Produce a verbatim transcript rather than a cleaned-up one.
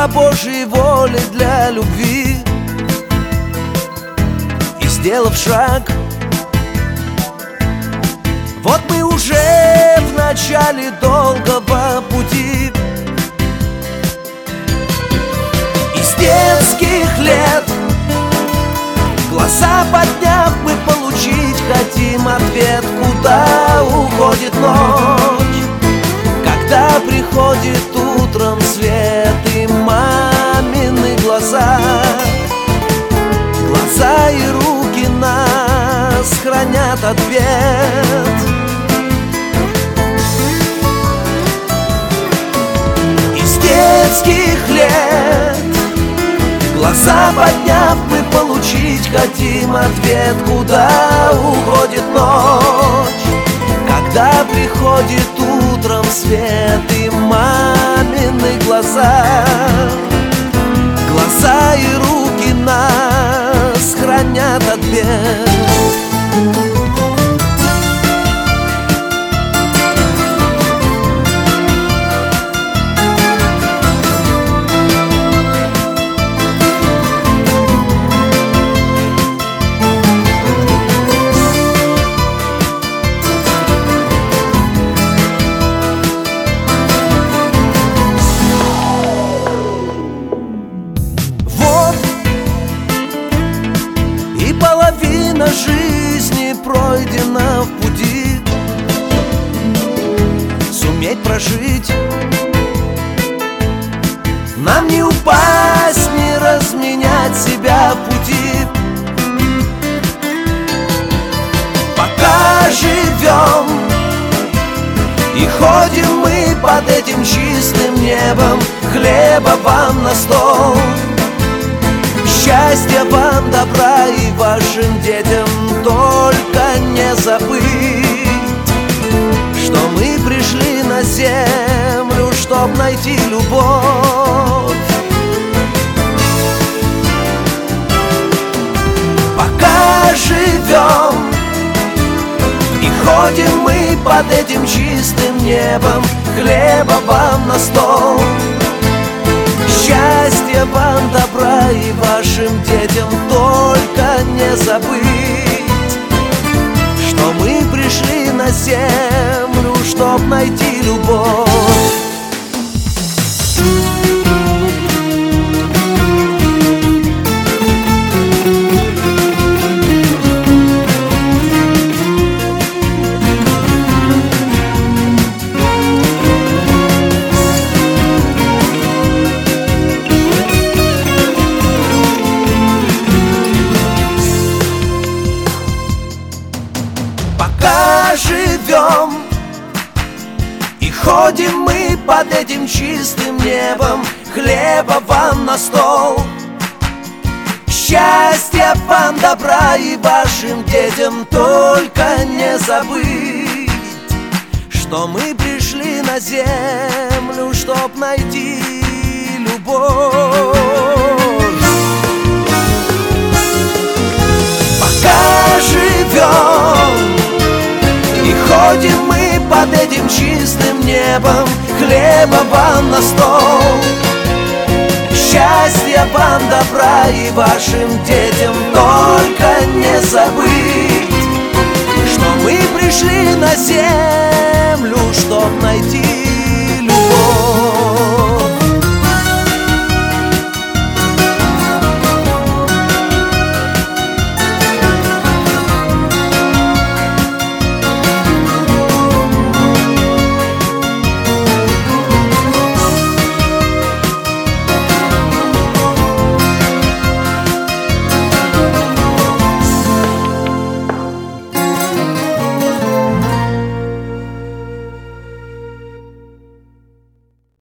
по Божьей воле для любви. И сделав шаг, вот мы уже в начале долгого пути. Из детских лет, глаза подняв, мы получить хотим ответ, куда уходит ночь, когда приходит утром свет. И мамины глаза, глаза и руки нас хранят ответ. Из детских лет, глаза подняв, мы получить хотим ответ, куда уходит ночь, когда приходит утром свет. И мамины глаза, глаза и руки нас хранят ответ. Половина жизни пройдена в пути. Суметь прожить, нам не упасть, не разменять себя в пути. Пока живем и ходим мы под этим чистым небом, хлеба вам на стол, счастья вам, добра и вашим детям. Только не забыть, что мы пришли на землю, чтоб найти любовь. Пока живем и ходим мы под этим чистым небом, хлеба вам на стол, счастья вам, добра и вашим детям. Только не забыть, что мы пришли на землю, чтоб найти любовь. Пока живем и ходим мы под этим чистым небом, хлеба вам на стол, счастья вам, добра и вашим детям. Только не забыть, что мы пришли на землю, чтоб найти любовь. Пока живем и ходим мы под этим чистым небом, хлеба вам на стол, счастья вам, добра и вашим детям. Только не забыть, что мы пришли на землю, чтоб найти